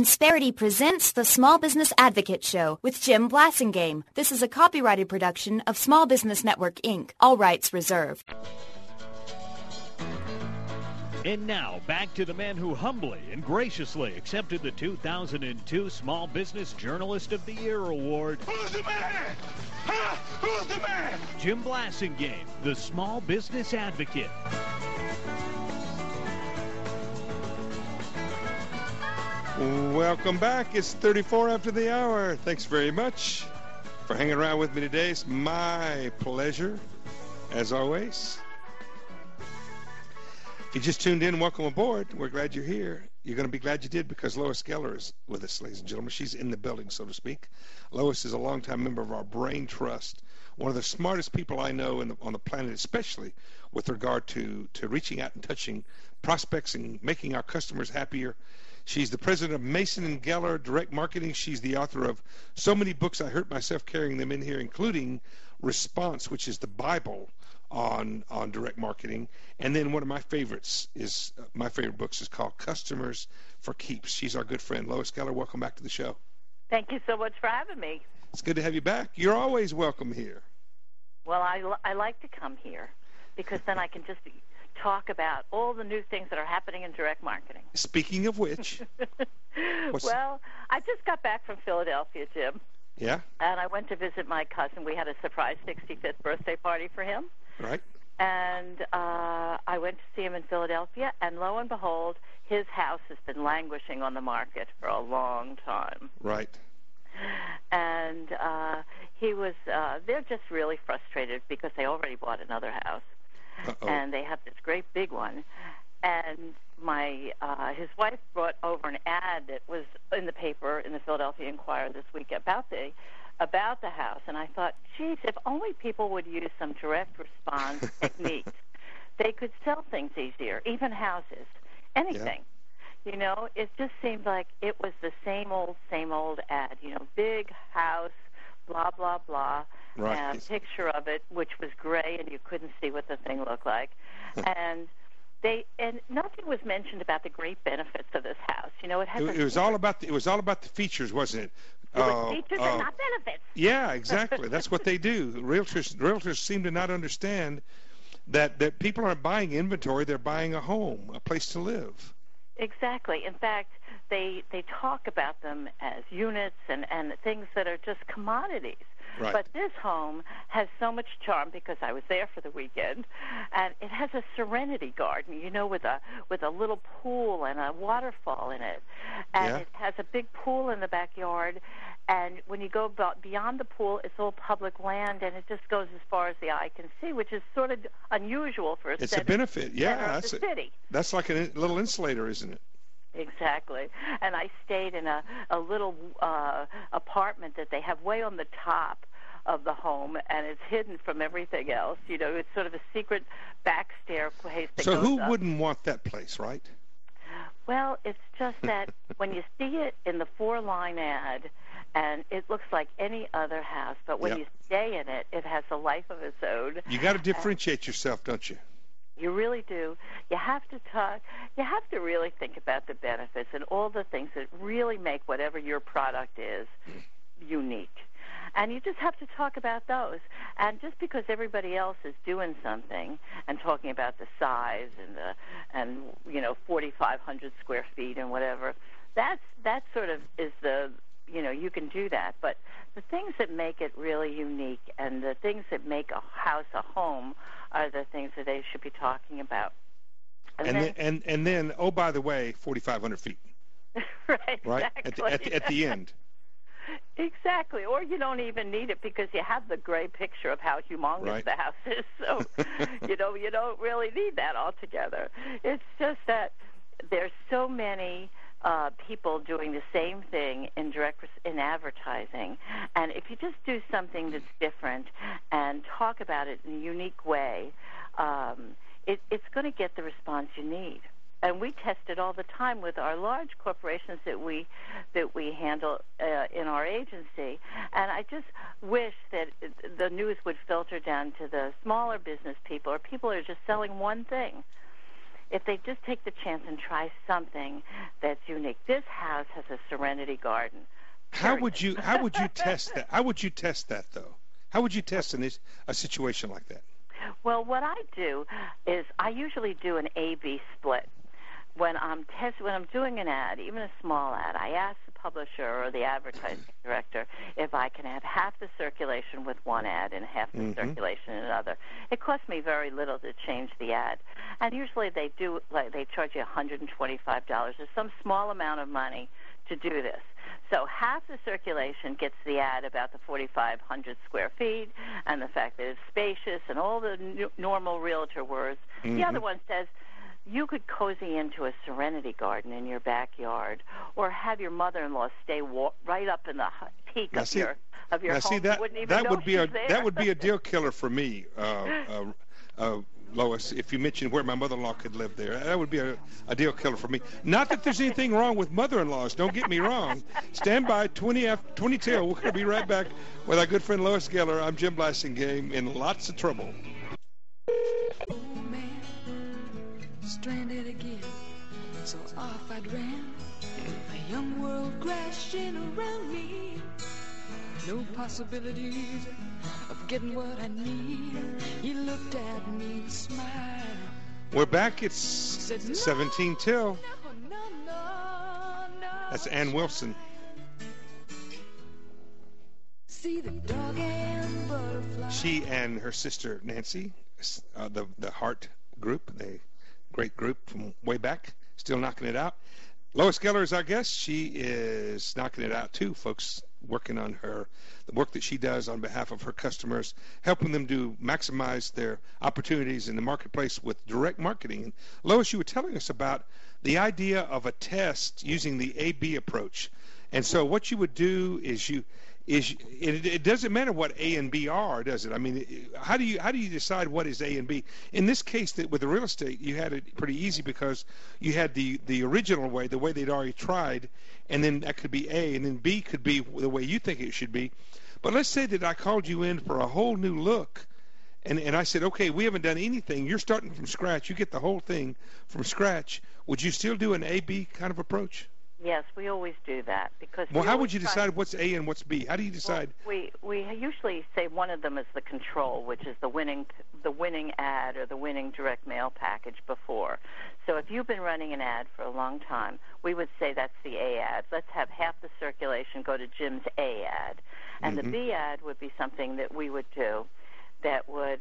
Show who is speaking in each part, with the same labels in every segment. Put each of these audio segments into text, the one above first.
Speaker 1: Insperity presents the Small Business Advocate Show with Jim Blasingame. This is a copyrighted production of Small Business Network, Inc. All rights reserved.
Speaker 2: And now, back to the man who humbly and graciously accepted the 2002 Small Business Journalist of the Year Award.
Speaker 3: Who's the man? Huh? Who's the man?
Speaker 2: Jim Blasingame, the Small Business Advocate.
Speaker 3: Welcome back. It's 34 after the hour. Thanks very much for hanging around with me today. It's my pleasure, as always. If you just tuned in, welcome aboard. We're glad you're here. You're going to be glad you did because Lois Geller is with us, ladies and gentlemen. She's in the building, so to speak. Lois is a longtime member of our Brain Trust, one of the smartest people I know on the planet, especially with regard to reaching out and touching prospects and making our customers happier. She's the president of Mason & Geller Direct Marketing. She's the author of so many books, I hurt myself carrying them in here, including Response, which is the Bible on direct marketing. And then one of my favorites is, my favorite books is called Customers for Keeps. She's our good friend. Lois Geller, welcome back to the show.
Speaker 4: Thank you so much for having me.
Speaker 3: It's good to have you back. You're always welcome here.
Speaker 4: Well, I like to come here because then I can just talk about all the new things that are happening in direct marketing.
Speaker 3: Speaking of which.
Speaker 4: Well, I just got back from Philadelphia, Jim.
Speaker 3: Yeah?
Speaker 4: And I went to visit my cousin. We had a surprise 65th birthday party for him.
Speaker 3: Right.
Speaker 4: And I went to see him in Philadelphia, and lo and behold, his house has been languishing on the market for a long time.
Speaker 3: Right.
Speaker 4: And he was, they're just really frustrated because they already bought another house.
Speaker 3: Uh-oh.
Speaker 4: And they have this great big one. And his wife brought over an ad that was in the paper, in the Philadelphia Inquirer this week about the house. And I thought, geez, if only people would use some direct response techniques, they could sell things easier, even houses, anything. Yeah. You know, it just seemed like it was the same old ad. You know, big house, blah, blah, blah.
Speaker 3: Right.
Speaker 4: And a picture of it, which was gray, and you couldn't see what the thing looked like. And nothing was mentioned about the great benefits of this house. You know, it was all about
Speaker 3: the features, wasn't it?
Speaker 4: It was features and not benefits.
Speaker 3: Yeah, exactly. That's what they do. Realtors seem to not understand that people aren't buying inventory; they're buying a home, a place to live.
Speaker 4: Exactly. In fact, they talk about them as units and things that are just commodities.
Speaker 3: Right.
Speaker 4: But this home has so much charm because I was there for the weekend, and it has a serenity garden, you know, with a little pool and a waterfall in it, and It has a big pool in the backyard. And when you go beyond the pool, it's all public land, and it just goes as far as the eye can see, which is sort of unusual for
Speaker 3: It's a benefit, yeah.
Speaker 4: That's the city.
Speaker 3: That's like a little insulator, isn't it?
Speaker 4: Exactly. And I stayed in a little apartment that they have way on the top of the home, and it's hidden from everything else. You know, it's sort of a secret back staircase that
Speaker 3: So
Speaker 4: goes
Speaker 3: who
Speaker 4: up.
Speaker 3: wouldn't want that place, right?
Speaker 4: Well, it's just that when you see it in the 4-line ad, and it looks like any other house, but when you stay in it, it has a life of its own.
Speaker 3: You got to differentiate yourself, don't you?
Speaker 4: You really do. You have to really think about the benefits and all the things that really make whatever your product is unique. And you just have to talk about those. And just because everybody else is doing something and talking about the size and you know, 4,500 square feet and whatever, that sort of is the, you know, you can do that. But the things that make it really unique and the things that make a house a home are the things that they should be talking about.
Speaker 3: And then, oh, by the way, 4,500 feet.
Speaker 4: Right,
Speaker 3: exactly. At the end.
Speaker 4: Exactly. Or you don't even need it because you have the gray picture of how humongous the house is. So, you know, you don't really need that altogether. It's just that there's so many people doing the same thing in advertising, and if you just do something that's different and talk about it in a unique way, it's going to get the response you need. And we test it all the time with our large corporations that we handle in our agency. And I just wish that the news would filter down to the smaller business people or people who are just selling one thing. if they just take the chance and try something that's unique. This house has a serenity garden.
Speaker 3: How would you test that? How would you test that, though? How would you test a situation like that?
Speaker 4: Well, what I do is I usually do an A/B split. When I'm doing an ad, even a small ad, I ask the publisher or the advertising director if I can have half the circulation with one ad and half the circulation in another. It costs me very little to change the ad, and usually they charge you $125 or some small amount of money to do this. So half the circulation gets the ad about the 4,500 square feet and the fact that it's spacious and all the normal realtor words. The other one says, you could cozy into a serenity garden in your backyard, or have your mother-in-law stay right up in the peak of your home.
Speaker 3: That would be a deal killer for me, Lois. If you mentioned where my mother-in-law could live there, that would be a deal killer for me. Not that there's anything wrong with mother-in-laws. Don't get me wrong. Stand by 20 till. We're going to be right back with our good friend Lois Geller. I'm Jim Blasingame, in lots of trouble.
Speaker 5: Stranded again, so off I ran. A young world crashing around me. No possibilities of getting what I need. He looked at me and smiled.
Speaker 3: We're back. It's 17 till. That's Ann Wilson.
Speaker 5: See the dog and butterfly.
Speaker 3: She and her sister Nancy, the Heart group, great group from way back, still knocking it out. Lois Geller is our guest. She is knocking it out too, folks, working on the work that she does on behalf of her customers, helping them to maximize their opportunities in the marketplace with direct marketing. And Lois, you were telling us about the idea of a test using the A/B approach. And so what you would do is it doesn't matter what A and B are, does it? I mean, how do you decide what is A and B? In this case, with the real estate, you had it pretty easy because you had the original way, the way they'd already tried, and then that could be A, and then B could be the way you think it should be. But let's say that I called you in for a whole new look, and I said, okay, we haven't done anything. You're starting from scratch. You get the whole thing from scratch. Would you still do an A/B kind of approach?
Speaker 4: Yes, we always do that because.
Speaker 3: Well, how would you decide what's A and what's B? How do you decide?
Speaker 4: Well, we usually say one of them is the control, which is the winning ad or the winning direct mail package before. So if you've been running an ad for a long time, we would say that's the A ad. Let's have half the circulation go to Jim's A ad, and the B ad would be something that we would do that would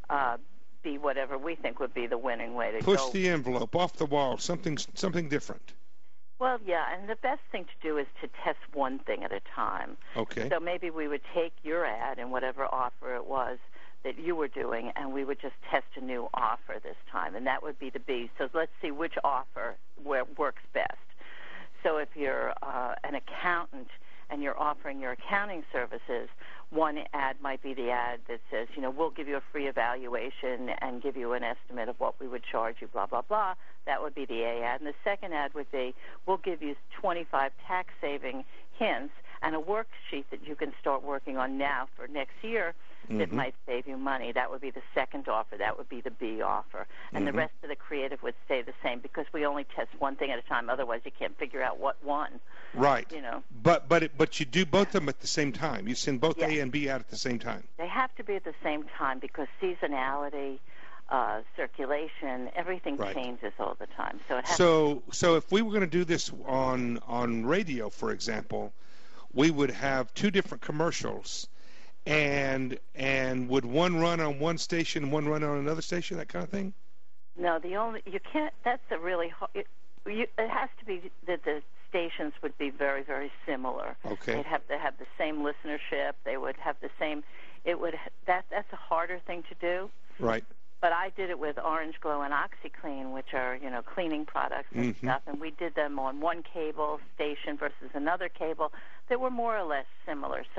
Speaker 4: be whatever we think would be the winning way to go.
Speaker 3: Push the envelope, off the wall, something different.
Speaker 4: Well, yeah, and the best thing to do is to test one thing at a time.
Speaker 3: Okay.
Speaker 4: So maybe we would take your ad and whatever offer it was that you were doing, and we would just test a new offer this time, and that would be the B. So let's see which offer works best. So if you're an accountant and you're offering your accounting services, one ad might be the ad that says, we'll give you a free evaluation and give you an estimate of what we would charge you, blah, blah, blah. That would be the A ad. And the second ad would be, we'll give you 25 tax-saving hints and a worksheet that you can start working on now for next year that might save you money. That would be the second offer. That would be the B offer. And the rest of the creative would stay the same because we only test one thing at a time. Otherwise, you can't figure out what won.
Speaker 3: Right. But you do both of them at the same time. You send both A and B out at the same time.
Speaker 4: They have to be at the same time because seasonality, circulation, everything changes all the time.
Speaker 3: So if we were going to do this on radio, for example, we would have two different commercials, and would one run on one station and one run on another station, that kind of thing?
Speaker 4: No, you can't. That's a really hard. It has to be that the stations would be very, very similar.
Speaker 3: Okay.
Speaker 4: They'd have to have the same listenership. They would have the same. That's a harder thing to do.
Speaker 3: Right.
Speaker 4: But I did it with Orange Glow and OxyClean, which are, cleaning products and stuff, and we did them on one cable station versus another cable that were more or less similar. So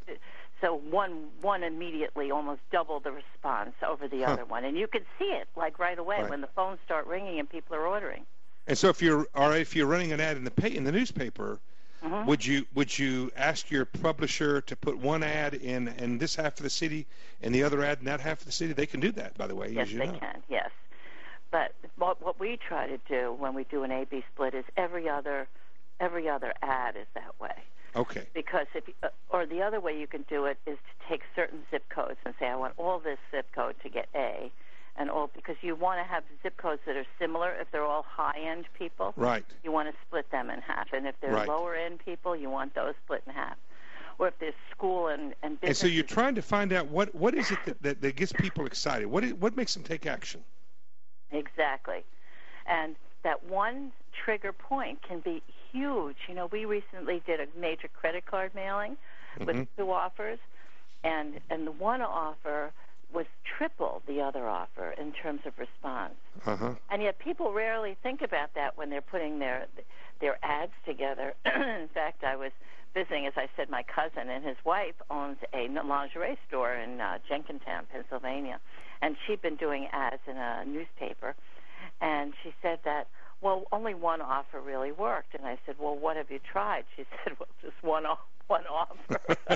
Speaker 4: so one immediately almost doubled the response over the other one, and you could see it like right away when the phones start ringing and people are ordering.
Speaker 3: And so if you're running an ad in the newspaper, would you ask your publisher to put one ad in this half of the city and the other ad in that half of the city? They can do that, by the way.
Speaker 4: Yes, they can. Yes, But what we try to do when we do an A/B split is every other ad is that way.
Speaker 3: Okay.
Speaker 4: Because or the other way you can do it is to take certain zip codes and say, I want all this zip code to get A, and all, because you want to have zip codes that are similar. If they're all high-end people,
Speaker 3: right,
Speaker 4: you want to split them in half. And if they're
Speaker 3: right.
Speaker 4: lower-end people, you want those split in half. Or if there's school and business.
Speaker 3: And so you're trying to find out what is it that gets people excited? What makes them take action?
Speaker 4: Exactly. And that one trigger point can be huge. You know, we recently did a major credit card mailing with 2 offers, and the one offer was triple the other offer in terms of response. And yet people rarely think about that when they're putting their ads together. In fact, I was visiting, as I said, my cousin, and his wife owns a lingerie store in Jenkintown, Pennsylvania, and she'd been doing ads in a newspaper, and she said that, well, only one offer really worked. And I said, well, what have you tried? She said, well, just one offer.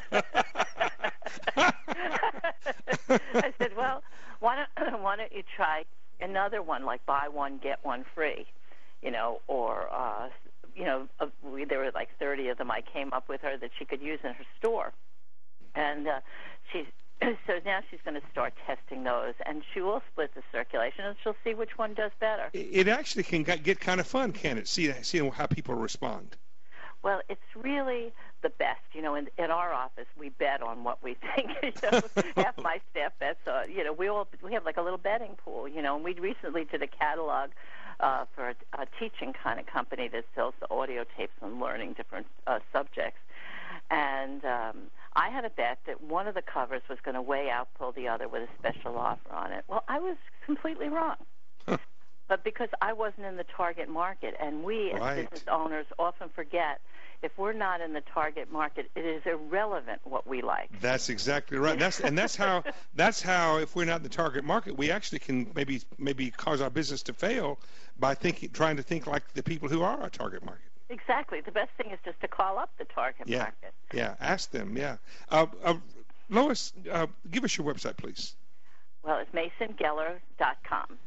Speaker 4: I said, well, why don't you try another one, like buy one, get one free, you know, or, there were like 30 of them I came up with her that she could use in her store. And so now she's going to start testing those, and she will split the circulation, and she'll see which one does better.
Speaker 3: It actually can get kind of fun, can it? See how people respond.
Speaker 4: Well, it's really the best. You know, in our office, we bet on what we think. You know, half my staff bets on. You know, we have like a little betting pool. You know, and we recently did a catalog for a teaching kind of company that sells the audio tapes on learning different subjects. And I had a bet that one of the covers was going to way outpull the other with a special offer on it. Well, I was completely wrong. But because I wasn't in the target market, and we as business owners often forget, if we're not in the target market, it is irrelevant what we like.
Speaker 3: That's exactly right. That's how if we're not in the target market, we actually can maybe cause our business to fail by trying to think like the people who are our target market.
Speaker 4: Exactly. The best thing is just to call up the target market.
Speaker 3: Yeah, ask them, yeah. Lois, give us your website, please.
Speaker 4: Well, it's MasonGeller.com.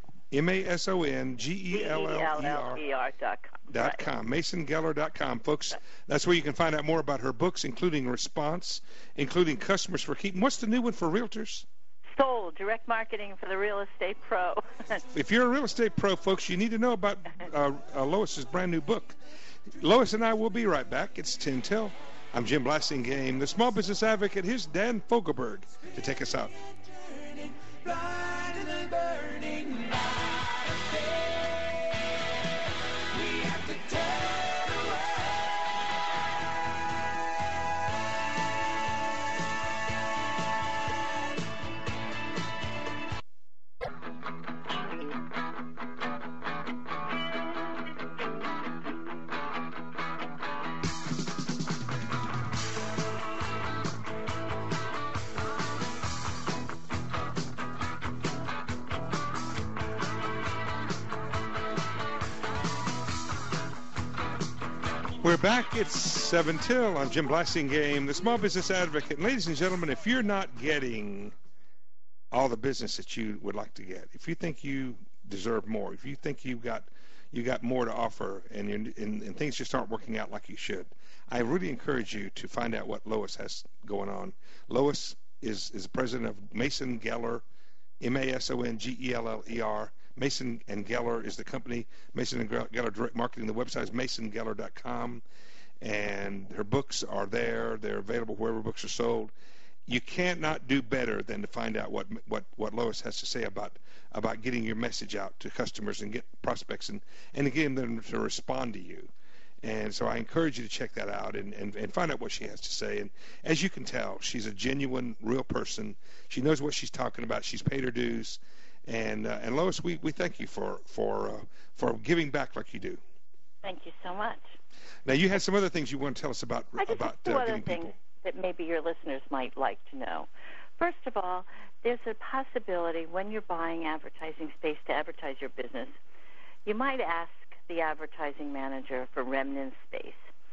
Speaker 3: MasonGeller.com. MasonGeller.com. Folks, that's where you can find out more about her books, including Response, including Customers for Keeping. What's the new one for realtors?
Speaker 4: Sold, Direct Marketing for the Real Estate Pro.
Speaker 3: If you're a real estate pro, folks, you need to know about Lois's brand new book. Lois and I will be right back. It's 10 till. I'm Jim Blassingame, the Small Business Advocate. Here's Dan Fogelberg to take us out. We're back. It's 7 till. I'm Jim Blassingame, the Small Business Advocate. And ladies and gentlemen, if you're not getting all the business that you would like to get, if you think you deserve more, if you think you got more to offer, and things just aren't working out like you should, I really encourage you to find out what Lois has going on. Lois is the president of Mason Geller, MasonGeller. Mason and Geller is the company. Mason and Geller Direct Marketing. The website is MasonGeller.com, and her books are there. They're available wherever books are sold. You can't not do better than to find out what Lois has to say about getting your message out to customers and get prospects and getting them to respond to you. And so I encourage you to check that out and find out what she has to say. And as you can tell, she's a genuine, real person. She knows what she's talking about. She's paid her dues. And Lois, we thank you for giving back like you do.
Speaker 4: Thank you so much.
Speaker 3: Now, you had some other things you want to tell us about
Speaker 4: two other things that maybe your listeners might like to know. First of all, there's a possibility when you're buying advertising space to advertise your business, you might ask the advertising manager for remnant space.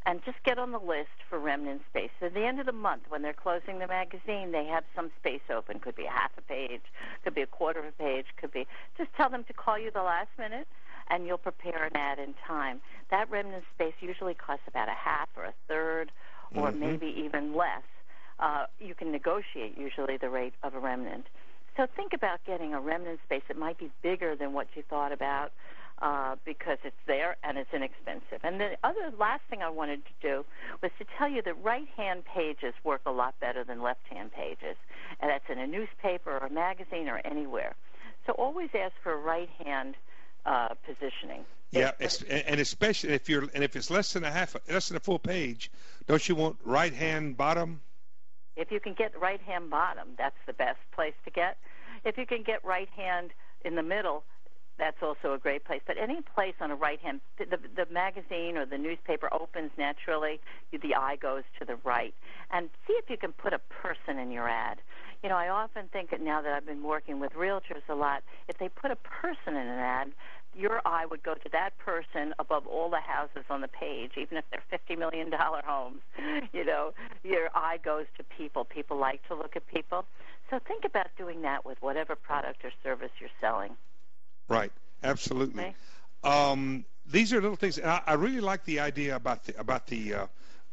Speaker 4: and just get on the list for remnant space. At the end of the month, when they're closing the magazine, they have some space open. Could be a half a page, could be a quarter of a page, could be. Just tell them to call you the last minute, and you'll prepare an ad in time. That remnant space usually costs about a half or a third, or maybe even less. You can negotiate usually the rate of a remnant. So think about getting a remnant space that might be bigger than what you thought about, because it's there and it's inexpensive. And the last thing I wanted to do was to tell you that right-hand pages work a lot better than left-hand pages, and that's in a newspaper or a magazine or anywhere. So always ask for a right-hand positioning.
Speaker 3: Yeah, and especially if it's less than a full page, don't you want right-hand bottom?
Speaker 4: If you can get right-hand bottom, that's the best place to get. If you can get right-hand in the middle, that's also a great place. But any place on a right-hand, the magazine or the newspaper opens naturally, the eye goes to the right. And see if you can put a person in your ad. You know, I often think that now that I've been working with realtors a lot, if they put a person in an ad, your eye would go to that person above all the houses on the page, even if they're $50 million homes. You know, your eye goes to people. People like to look at people. So think about doing that with whatever product or service you're selling.
Speaker 3: Right, absolutely.
Speaker 4: Okay.
Speaker 3: These are little things. I really like the idea about the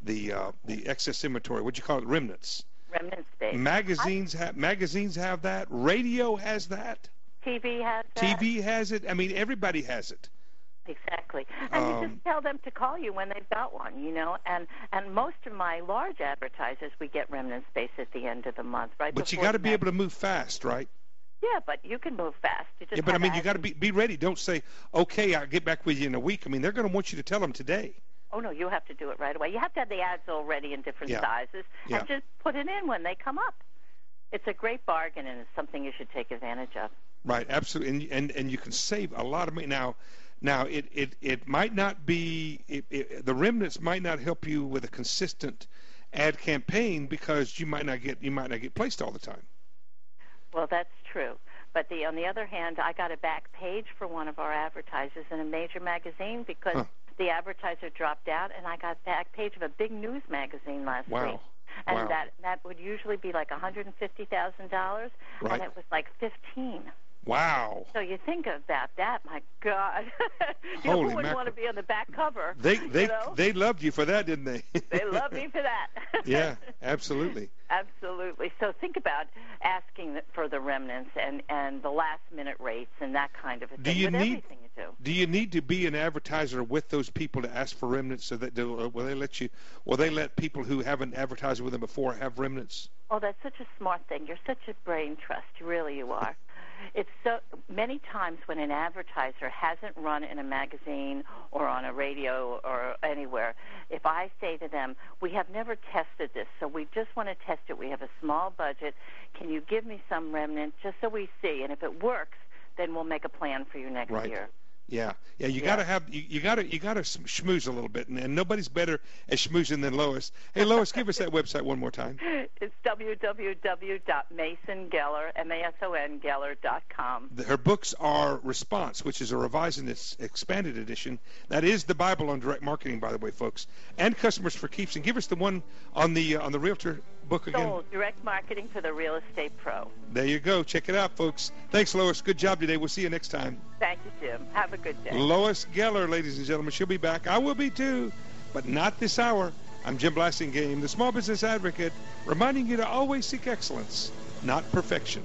Speaker 3: excess inventory. What do you call it? Remnants.
Speaker 4: Remnant space.
Speaker 3: Magazines have that. Radio has that.
Speaker 4: TV has that.
Speaker 3: TV has it. I mean, everybody has it.
Speaker 4: Exactly. And you just tell them to call you when they've got one, you know. And most of my large advertisers, we get remnant space at the end of the month, right?
Speaker 3: But you got to be able to move fast, right?
Speaker 4: Yeah, but you can move fast.
Speaker 3: But I mean, you got to be ready. Don't say, okay, I'll get back with you in a week. I mean, they're going to want you to tell them today.
Speaker 4: Oh, no, you have to do it right away. You have to have the ads already in different sizes and just put it in when they come up. It's a great bargain, and it's something you should take advantage of.
Speaker 3: Right, absolutely, and you can save a lot of money. Now it might not be the remnants might not help you with a consistent ad campaign because you might not get placed all the time.
Speaker 4: Well, that's true. But on the other hand, I got a back page for one of our advertisers in a major magazine because the advertiser dropped out, and I got back page of a big news magazine last week. And that would usually be like $150,000, and it was like 15.
Speaker 3: Wow.
Speaker 4: So you think about that, my God. Who wouldn't want to be on the back cover?
Speaker 3: They loved you for that, didn't they?
Speaker 4: They loved me for that.
Speaker 3: Yeah, absolutely.
Speaker 4: Absolutely. So think about asking for the remnants and the last-minute rates and that kind of a thing everything you do.
Speaker 3: Do you need to be an advertiser with those people to ask for remnants so that will they let people who haven't advertised with them before have remnants?
Speaker 4: Oh, that's such a smart thing. You're such a brain trust. Really, you are. It's so many times when an advertiser hasn't run in a magazine or on a radio or anywhere, if I say to them, we have never tested this, so we just want to test it. We have a small budget. Can you give me some remnant just so we see? And if it works, then we'll make a plan for you next year.
Speaker 3: Yeah. You got to schmooze a little bit, and nobody's better at schmoozing than Lois. Hey, Lois, give us that website one more time.
Speaker 4: It's www.masongeller.com.
Speaker 3: Her books are Response, which is a revised and expanded edition. That is the Bible on direct marketing, by the way, folks, and Customers for Keeps. And give us the one on the Realtor book again.
Speaker 4: Sold, Direct Marketing for the Real Estate Pro.
Speaker 3: There you go. Check it out, folks. Thanks, Lois. Good job today. We'll see you next time.
Speaker 4: Thank you, Jim. Have a good day.
Speaker 3: Lois Geller, ladies and gentlemen. She'll be back. I will be too, but not this hour. I'm Jim Blasingame, the Small Business Advocate, reminding you to always seek excellence, not perfection.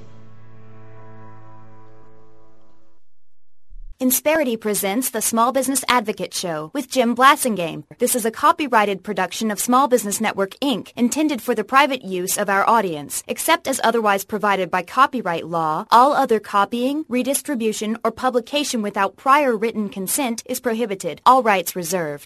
Speaker 1: Insperity presents the Small Business Advocate Show with Jim Blasingame. This is a copyrighted production of Small Business Network, Inc., intended for the private use of our audience. Except as otherwise provided by copyright law, all other copying, redistribution, or publication without prior written consent is prohibited. All rights reserved.